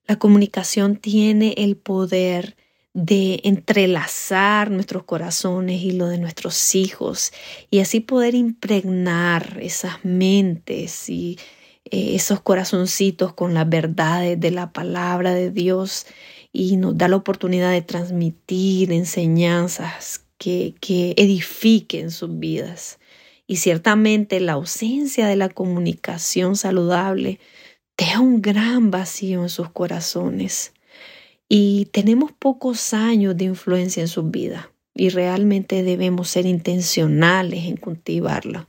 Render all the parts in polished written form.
La comunicación tiene el poder de entrelazar nuestros corazones y lo de nuestros hijos y así poder impregnar esas mentes y esos corazoncitos con las verdades de la palabra de Dios y nos da la oportunidad de transmitir enseñanzas que edifiquen sus vidas. Y ciertamente la ausencia de la comunicación saludable deja un gran vacío en sus corazones. Y tenemos pocos años de influencia en sus vidas y realmente debemos ser intencionales en cultivarla.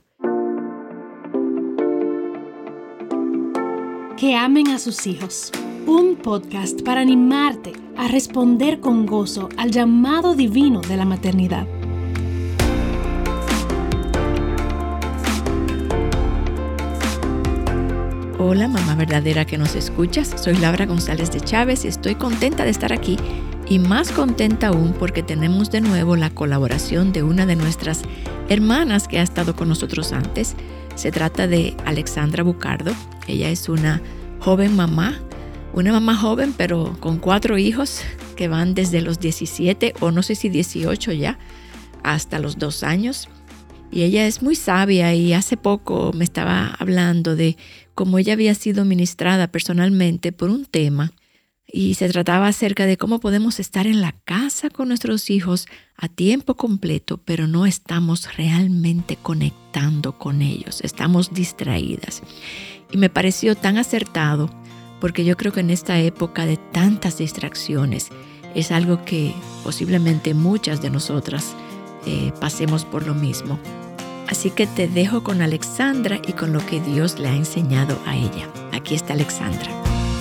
Que amen a sus hijos. Un podcast para animarte a responder con gozo al llamado divino de la maternidad. Hola, mamá verdadera que nos escuchas. Soy Laura González de Chávez y estoy contenta de estar aquí y más contenta aún porque tenemos de nuevo la colaboración de una de nuestras hermanas que ha estado con nosotros antes. Se trata de Alexandra Bucardo. Ella es una joven mamá, una mamá joven pero con 4 hijos que van desde los 17 o no sé si 18 ya hasta los 2 años. Y ella es muy sabia y hace poco me estaba hablando de cómo ella había sido ministrada personalmente por un tema y se trataba acerca de cómo podemos estar en la casa con nuestros hijos a tiempo completo, pero no estamos realmente conectando con ellos, estamos distraídas. Y me pareció tan acertado porque yo creo que en esta época de tantas distracciones es algo que posiblemente muchas de nosotras pasemos por lo mismo. Así que te dejo con Alexandra y con lo que Dios le ha enseñado a ella. Aquí está Alexandra.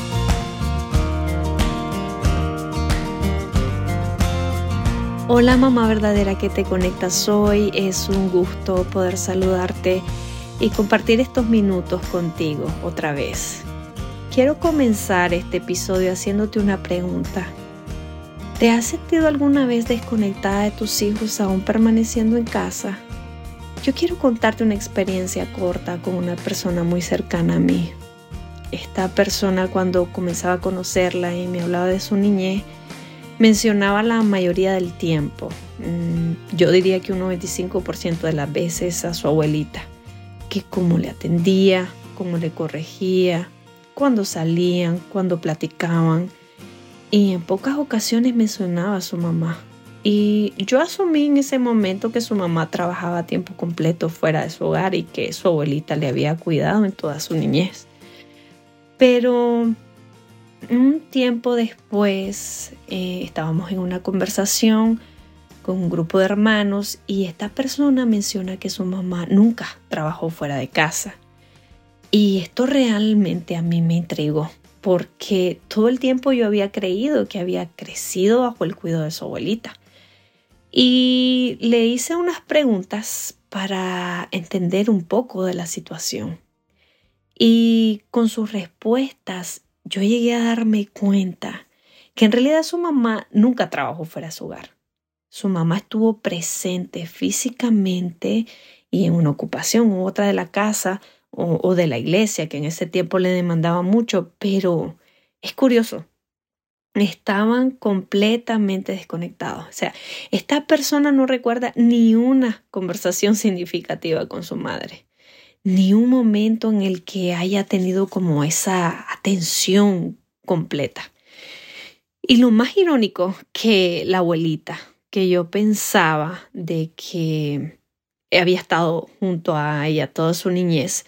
Hola mamá verdadera que te conectas hoy. Es un gusto poder saludarte y compartir estos minutos contigo otra vez. Quiero comenzar este episodio haciéndote una pregunta. ¿Te has sentido alguna vez desconectada de tus hijos aún permaneciendo en casa? Yo quiero contarte una experiencia corta con una persona muy cercana a mí. Esta persona, cuando comenzaba a conocerla y me hablaba de su niñez, mencionaba la mayoría del tiempo, yo diría que un 95% de las veces, a su abuelita, que cómo le atendía, cómo le corregía, cuando salían, cuando platicaban. Y en pocas ocasiones mencionaba a su mamá. Y yo asumí en ese momento que su mamá trabajaba a tiempo completo fuera de su hogar y que su abuelita le había cuidado en toda su niñez. Pero un tiempo después estábamos en una conversación con un grupo de hermanos y esta persona menciona que su mamá nunca trabajó fuera de casa. Y esto realmente a mí me intrigó, porque todo el tiempo yo había creído que había crecido bajo el cuidado de su abuelita. Y le hice unas preguntas para entender un poco de la situación. Y con sus respuestas yo llegué a darme cuenta que en realidad su mamá nunca trabajó fuera de su hogar. Su mamá estuvo presente físicamente y en una ocupación u otra de la casa o de la iglesia, que en ese tiempo le demandaba mucho, pero es curioso. Estaban completamente desconectados. O sea, esta persona no recuerda ni una conversación significativa con su madre, ni un momento en el que haya tenido como esa atención completa. Y lo más irónico que la abuelita, que yo pensaba de que había estado junto a ella toda su niñez,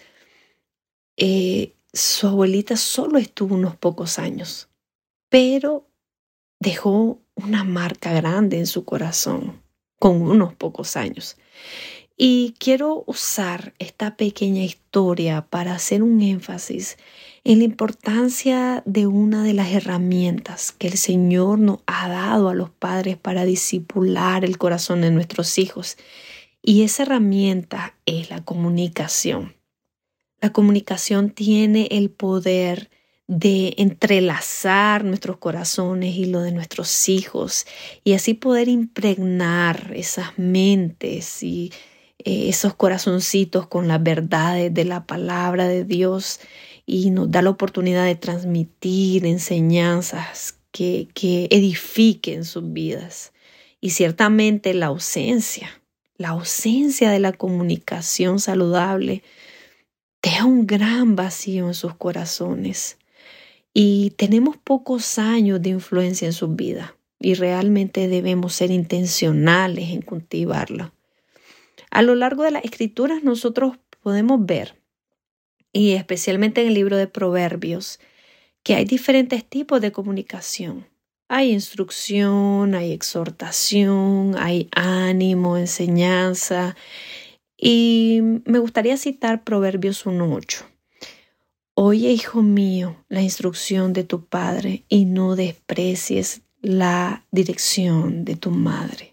su abuelita solo estuvo unos pocos años, pero dejó una marca grande en su corazón con unos pocos años. Y quiero usar esta pequeña historia para hacer un énfasis en la importancia de una de las herramientas que el Señor nos ha dado a los padres para discipular el corazón de nuestros hijos. Y esa herramienta es la comunicación. La comunicación tiene el poder de entrelazar nuestros corazones y lo de nuestros hijos y así poder impregnar esas mentes y esos corazoncitos con las verdades de la palabra de Dios y nos da la oportunidad de transmitir enseñanzas que edifiquen sus vidas. Y ciertamente la ausencia de la comunicación saludable deja un gran vacío en sus corazones. Y tenemos pocos años de influencia en sus vidas y realmente debemos ser intencionales en cultivarla. A lo largo de las Escrituras nosotros podemos ver, y especialmente en el libro de Proverbios, que hay diferentes tipos de comunicación. Hay instrucción, hay exhortación, hay ánimo, enseñanza. Y me gustaría citar Proverbios 1:8. Oye, hijo mío, la instrucción de tu padre y no desprecies la dirección de tu madre.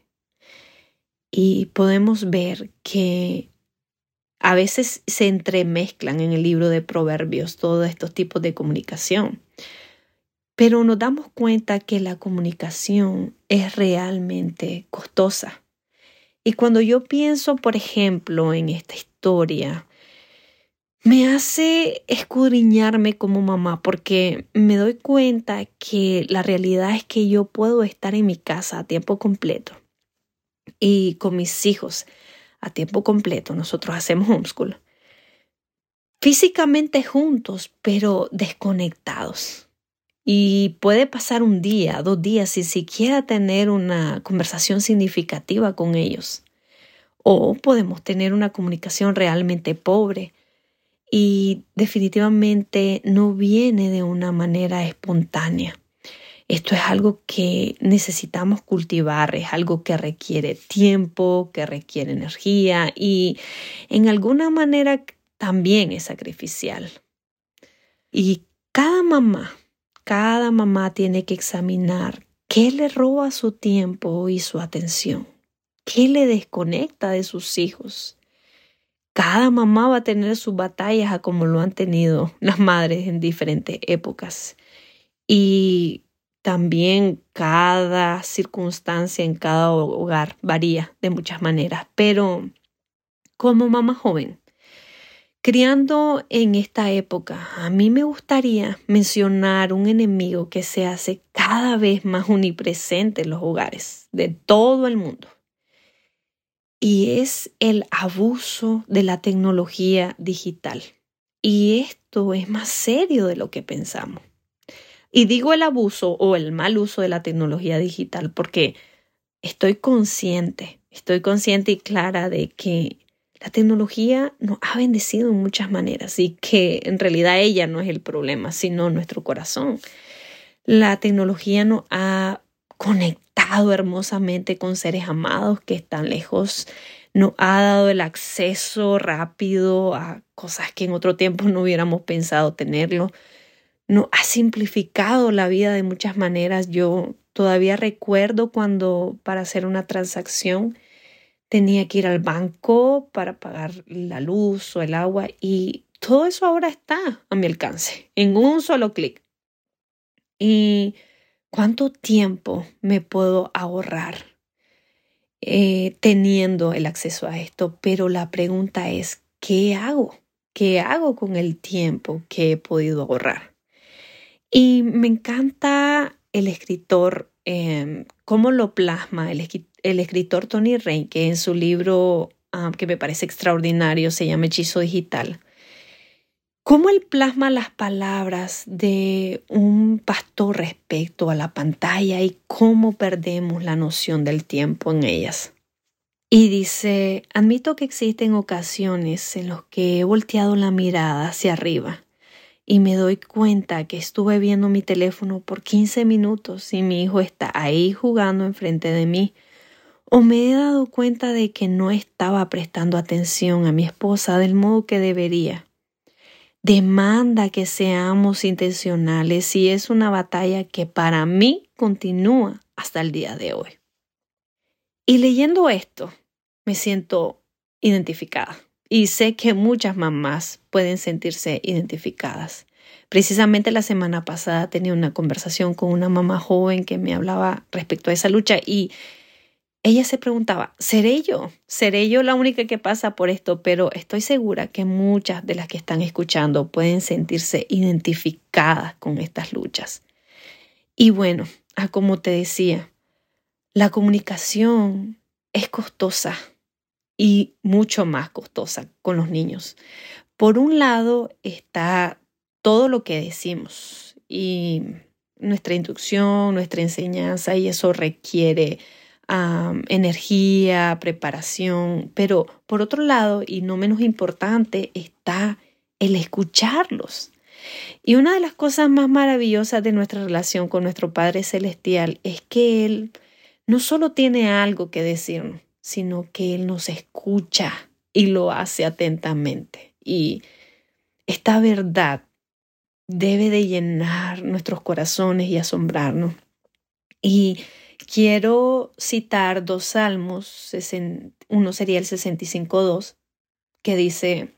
Y podemos ver que a veces se entremezclan en el libro de Proverbios todos estos tipos de comunicación. Pero nos damos cuenta que la comunicación es realmente costosa. Y cuando yo pienso, por ejemplo, en esta historia, me hace escudriñarme como mamá porque me doy cuenta que la realidad es que yo puedo estar en mi casa a tiempo completo y con mis hijos a tiempo completo. Nosotros hacemos homeschool. Físicamente juntos, pero desconectados. Y puede pasar un día, 2 días, sin siquiera tener una conversación significativa con ellos. O podemos tener una comunicación realmente pobre y definitivamente no viene de una manera espontánea. Esto es algo que necesitamos cultivar, es algo que requiere tiempo, que requiere energía y en alguna manera también es sacrificial. Y cada mamá tiene que examinar qué le roba su tiempo y su atención, qué le desconecta de sus hijos. Cada mamá va a tener sus batallas como lo han tenido las madres en diferentes épocas. Y también cada circunstancia en cada hogar varía de muchas maneras. Pero como mamá joven, criando en esta época, a mí me gustaría mencionar un enemigo que se hace cada vez más omnipresente en los hogares de todo el mundo. Y es el abuso de la tecnología digital. Y esto es más serio de lo que pensamos. Y digo el abuso o el mal uso de la tecnología digital porque estoy consciente y clara de que la tecnología nos ha bendecido en muchas maneras y que en realidad ella no es el problema, sino nuestro corazón. La tecnología nos ha conectado hermosamente con seres amados que están lejos, nos ha dado el acceso rápido a cosas que en otro tiempo no hubiéramos pensado tenerlo. Nos ha simplificado la vida de muchas maneras. Yo todavía recuerdo cuando para hacer una transacción tenía que ir al banco para pagar la luz o el agua y todo eso ahora está a mi alcance en un solo clic. ¿Y cuánto tiempo me puedo ahorrar teniendo el acceso a esto? Pero la pregunta es, ¿qué hago? ¿Qué hago con el tiempo que he podido ahorrar? Y me encanta el escritor, cómo lo plasma el escritor Tony Rain, que en su libro que me parece extraordinario, se llama Hechizo Digital. Cómo él plasma las palabras de un pastor respecto a la pantalla y cómo perdemos la noción del tiempo en ellas. Y dice, admito que existen ocasiones en las que he volteado la mirada hacia arriba y me doy cuenta que estuve viendo mi teléfono por 15 minutos y mi hijo está ahí jugando enfrente de mí. O me he dado cuenta de que no estaba prestando atención a mi esposa del modo que debería. Demanda que seamos intencionales y es una batalla que para mí continúa hasta el día de hoy. Y leyendo esto, me siento identificada. Y sé que muchas mamás pueden sentirse identificadas. Precisamente la semana pasada tenía una conversación con una mamá joven que me hablaba respecto a esa lucha y ella se preguntaba, ¿seré yo? ¿Seré yo la única que pasa por esto? Pero estoy segura que muchas de las que están escuchando pueden sentirse identificadas con estas luchas. Y bueno, como te decía, la comunicación es costosa y mucho más costosa con los niños. Por un lado está todo lo que decimos y nuestra instrucción, nuestra enseñanza, y eso requiere energía, preparación. Pero por otro lado, y no menos importante, está el escucharlos. Y una de las cosas más maravillosas de nuestra relación con nuestro Padre Celestial es que Él no solo tiene algo que decirnos, sino que Él nos escucha y lo hace atentamente. Y esta verdad debe de llenar nuestros corazones y asombrarnos. Y quiero citar 2 salmos, uno sería el 65:2, que dice: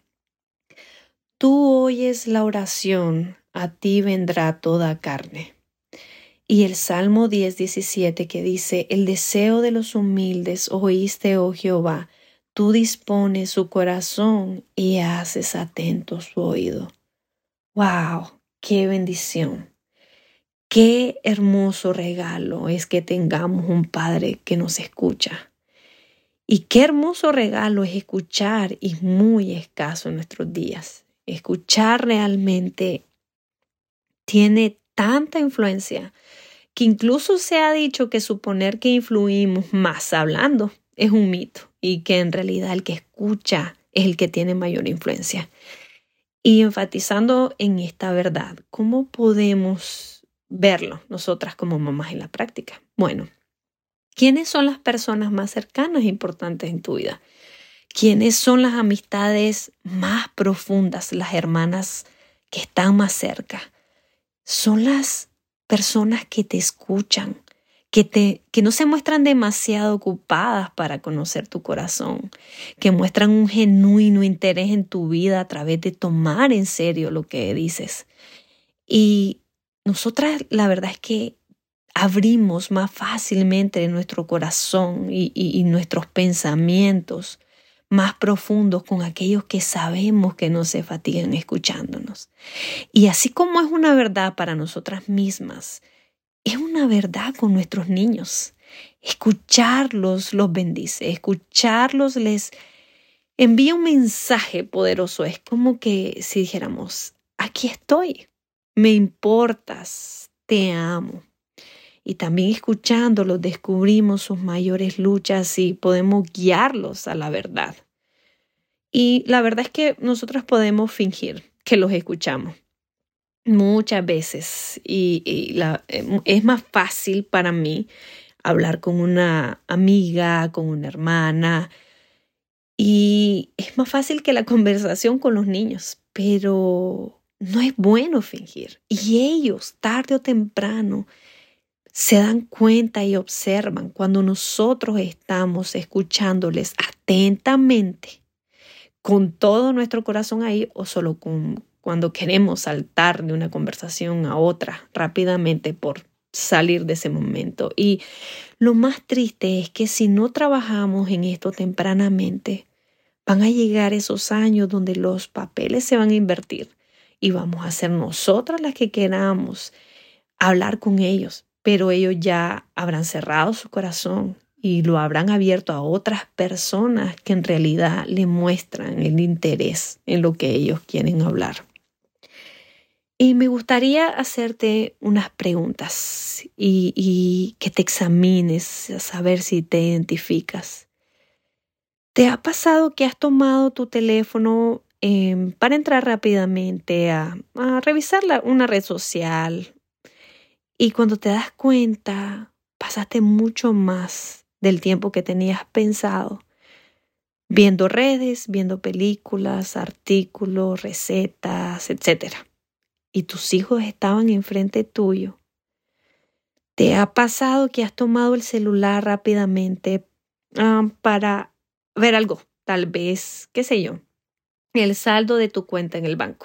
Tú oyes la oración, a ti vendrá toda carne. Y el Salmo 10:17 que dice: El deseo de los humildes oíste, oh Jehová, tú dispones su corazón y haces atento su oído. ¡Wow! ¡Qué bendición! Qué hermoso regalo es que tengamos un Padre que nos escucha. Y qué hermoso regalo es escuchar, y muy escaso en nuestros días. Escuchar realmente tiene tanta influencia que incluso se ha dicho que suponer que influimos más hablando es un mito y que en realidad el que escucha es el que tiene mayor influencia. Y enfatizando en esta verdad, ¿cómo podemos verlo nosotras como mamás en la práctica? Bueno, ¿quiénes son las personas más cercanas e importantes en tu vida? ¿Quiénes son las amistades más profundas, las hermanas que están más cerca? Son las personas que te escuchan, que no se muestran demasiado ocupadas para conocer tu corazón, que muestran un genuino interés en tu vida a través de tomar en serio lo que dices. Y nosotras, la verdad es que abrimos más fácilmente nuestro corazón y nuestros pensamientos más profundos con aquellos que sabemos que no se fatigan escuchándonos. Y así como es una verdad para nosotras mismas, es una verdad con nuestros niños. Escucharlos los bendice, escucharlos les envía un mensaje poderoso. Es como que si dijéramos: aquí estoy, me importas, te amo. Y también escuchándolos descubrimos sus mayores luchas y podemos guiarlos a la verdad. Y la verdad es que nosotros podemos fingir que los escuchamos muchas veces. Es más fácil para mí hablar con una amiga, con una hermana. Y es más fácil que la conversación con los niños. Pero no es bueno fingir. Y ellos, tarde o temprano, se dan cuenta y observan cuando nosotros estamos escuchándoles atentamente, con todo nuestro corazón ahí, o solo cuando queremos saltar de una conversación a otra rápidamente por salir de ese momento. Y lo más triste es que si no trabajamos en esto tempranamente, van a llegar esos años donde los papeles se van a invertir y vamos a ser nosotras las que queramos hablar con ellos. Pero ellos ya habrán cerrado su corazón y lo habrán abierto a otras personas que en realidad le muestran el interés en lo que ellos quieren hablar. Y me gustaría hacerte unas preguntas y que te examines a saber si te identificas. ¿Te ha pasado que has tomado tu teléfono para entrar rápidamente a revisar una red social? Y cuando te das cuenta, pasaste mucho más del tiempo que tenías pensado viendo redes, viendo películas, artículos, recetas, etc. Y tus hijos estaban enfrente tuyo. ¿Te ha pasado que has tomado el celular rápidamente para ver algo? Tal vez, qué sé yo, el saldo de tu cuenta en el banco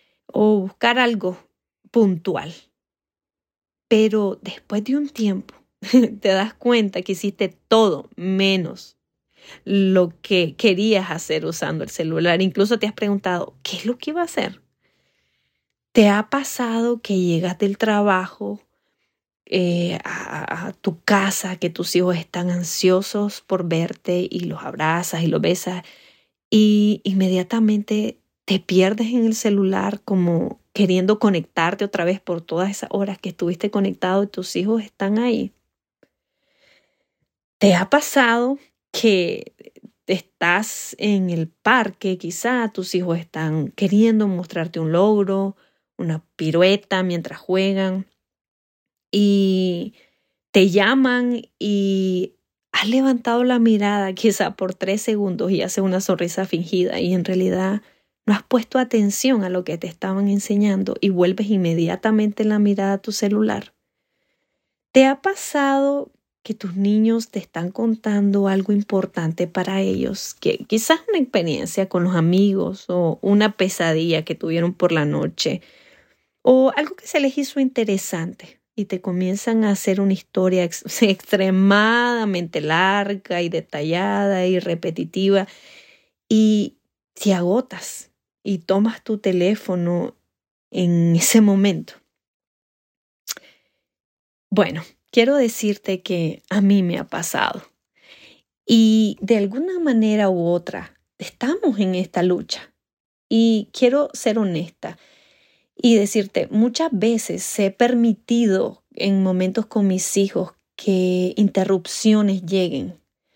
o buscar algo puntual. Pero después de un tiempo te das cuenta que hiciste todo menos lo que querías hacer usando el celular. Incluso te has preguntado, ¿qué es lo que iba a hacer? ¿Te ha pasado que llegas del trabajo a tu casa, que tus hijos están ansiosos por verte y los abrazas y los besas y inmediatamente te pierdes en el celular como queriendo conectarte otra vez por todas esas horas que estuviste conectado y tus hijos están ahí? ¿Te ha pasado que estás en el parque, quizá tus hijos están queriendo mostrarte un logro, una pirueta mientras juegan y te llaman y has levantado la mirada quizá por 3 segundos y haces una sonrisa fingida y en realidad no has puesto atención a lo que te estaban enseñando y vuelves inmediatamente la mirada a tu celular? ¿Te ha pasado que tus niños te están contando algo importante para ellos, que quizás una experiencia con los amigos o una pesadilla que tuvieron por la noche o algo que se les hizo interesante y te comienzan a hacer una historia extremadamente larga y detallada y repetitiva y te agotas y tomas tu teléfono en ese momento? Bueno, quiero decirte que a mí me ha pasado y de alguna manera u otra estamos en esta lucha y quiero ser honesta y decirte, muchas veces he permitido en momentos con mis hijos que interrupciones lleguen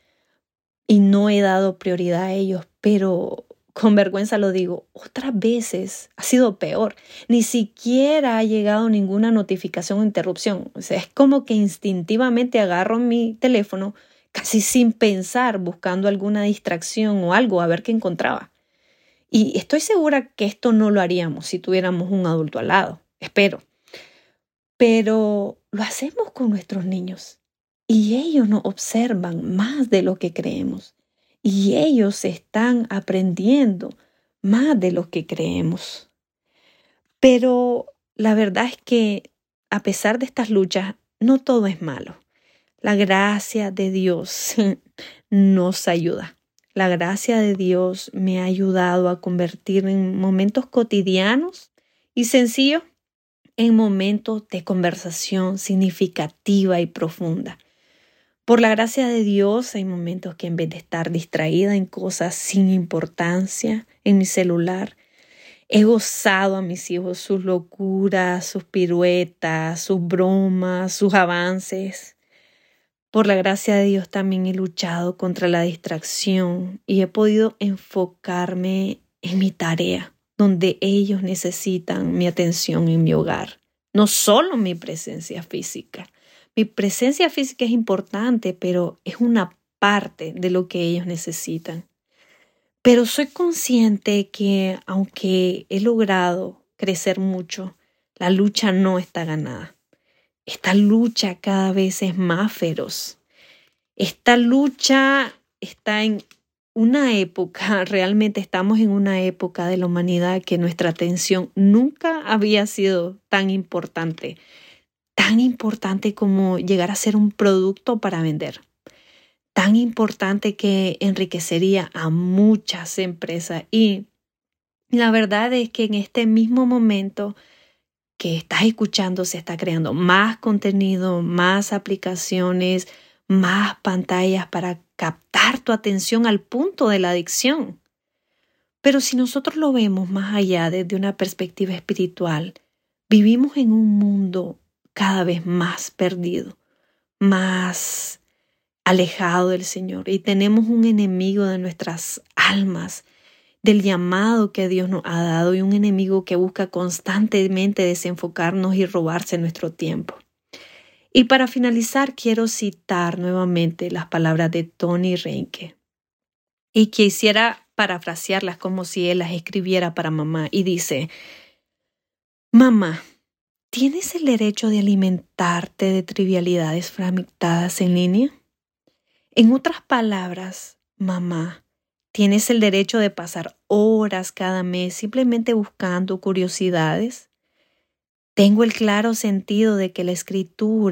y no he dado prioridad a ellos, pero con vergüenza lo digo, otras veces ha sido peor. Ni siquiera ha llegado ninguna notificación o interrupción. O sea, es como que instintivamente agarro mi teléfono casi sin pensar, buscando alguna distracción o algo a ver qué encontraba. Y estoy segura que esto no lo haríamos si tuviéramos un adulto al lado, espero. Pero lo hacemos con nuestros niños y ellos nos observan más de lo que creemos. Y ellos están aprendiendo más de lo que creemos. Pero la verdad es que a pesar de estas luchas, no todo es malo. La gracia de Dios nos ayuda. La gracia de Dios me ha ayudado a convertir en momentos cotidianos y sencillos en momentos de conversación significativa y profunda. Por la gracia de Dios hay momentos que en vez de estar distraída en cosas sin importancia en mi celular, he gozado a mis hijos sus locuras, sus piruetas, sus bromas, sus avances. Por la gracia de Dios también he luchado contra la distracción y he podido enfocarme en mi tarea, donde ellos necesitan mi atención en mi hogar, no solo mi presencia física. Mi presencia física es importante, pero es una parte de lo que ellos necesitan. Pero soy consciente que aunque he logrado crecer mucho, la lucha no está ganada. Esta lucha cada vez es más feroz. Esta lucha está en una época, realmente estamos en una época de la humanidad que nuestra atención nunca había sido tan importante como llegar a ser un producto para vender, tan importante que enriquecería a muchas empresas. Y la verdad es que en este mismo momento que estás escuchando se está creando más contenido, más aplicaciones, más pantallas para captar tu atención al punto de la adicción. Pero si nosotros lo vemos más allá desde una perspectiva espiritual, vivimos en un mundo cada vez más perdido, más alejado del Señor y tenemos un enemigo de nuestras almas, del llamado que Dios nos ha dado y un enemigo que busca constantemente desenfocarnos y robarse nuestro tiempo. Y para finalizar quiero citar nuevamente las palabras de Tony Reinke y quisiera parafrasearlas como si él las escribiera para mamá y dice: mamá, ¿tienes el derecho de alimentarte de trivialidades fragmentadas en línea? En otras palabras, mamá, ¿tienes el derecho de pasar horas cada mes simplemente buscando curiosidades? Tengo el claro sentido de que la Escritura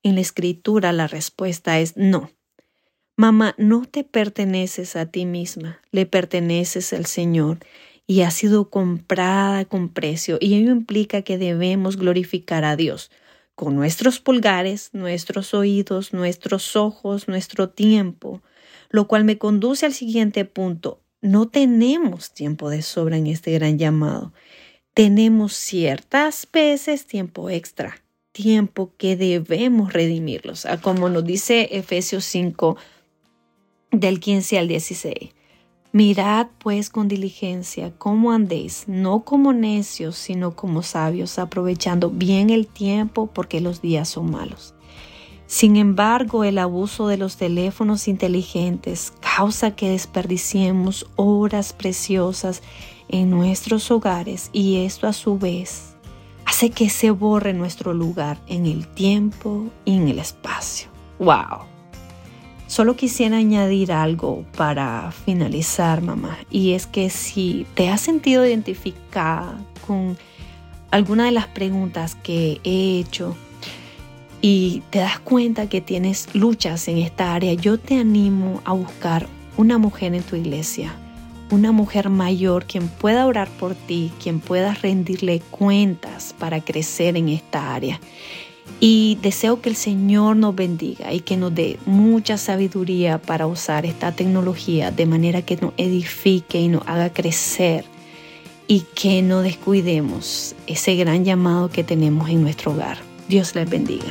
En la Escritura la respuesta es no. Mamá, no te perteneces a ti misma, le perteneces al Señor y has sido comprada con precio, y ello implica que debemos glorificar a Dios con nuestros pulgares, nuestros oídos, nuestros ojos, nuestro tiempo, lo cual me conduce al siguiente punto. No tenemos tiempo de sobra en este gran llamado. Tenemos ciertas veces tiempo extra, tiempo que debemos redimirlos, como nos dice Efesios 5, del 15 al 16. Mirad pues con diligencia cómo andéis, no como necios, sino como sabios, aprovechando bien el tiempo, porque los días son malos. Sin embargo, el abuso de los teléfonos inteligentes causa que desperdiciemos horas preciosas en nuestros hogares, y esto a su vez hace que se borre nuestro lugar en el tiempo y en el espacio. ¡Wow! Solo quisiera añadir algo para finalizar, mamá, y es que si te has sentido identificada con alguna de las preguntas que he hecho y te das cuenta que tienes luchas en esta área, yo te animo a buscar una mujer en tu iglesia, una mujer mayor quien pueda orar por ti, quien pueda rendirle cuentas para crecer en esta área. Y deseo que el Señor nos bendiga y que nos dé mucha sabiduría para usar esta tecnología de manera que nos edifique y nos haga crecer, y que no descuidemos ese gran llamado que tenemos en nuestro hogar. Dios les bendiga.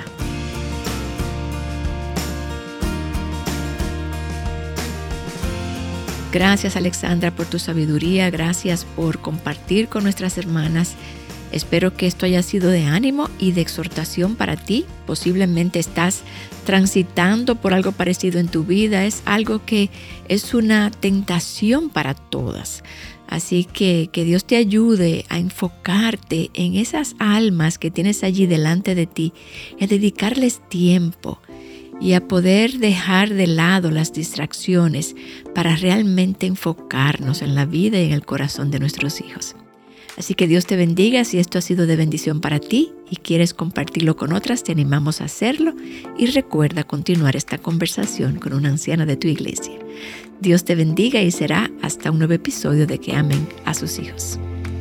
Gracias, Alexandra, por tu sabiduría. Gracias por compartir con nuestras hermanas. Espero que esto haya sido de ánimo y de exhortación para ti. Posiblemente estás transitando por algo parecido en tu vida. Es algo que es una tentación para todas. Así que Dios te ayude a enfocarte en esas almas que tienes allí delante de ti y a dedicarles tiempo y a poder dejar de lado las distracciones para realmente enfocarnos en la vida y en el corazón de nuestros hijos. Así que Dios te bendiga. Si esto ha sido de bendición para ti y quieres compartirlo con otras, te animamos a hacerlo, y recuerda continuar esta conversación con una anciana de tu iglesia. Dios te bendiga y será hasta un nuevo episodio de Que Amen a sus hijos.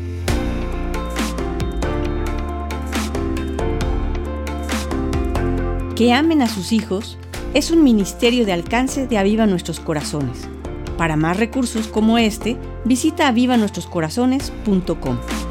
Que Amen a sus hijos es un ministerio de alcance de Aviva Nuestros Corazones. Para más recursos como este, visita avivanuestroscorazones.com.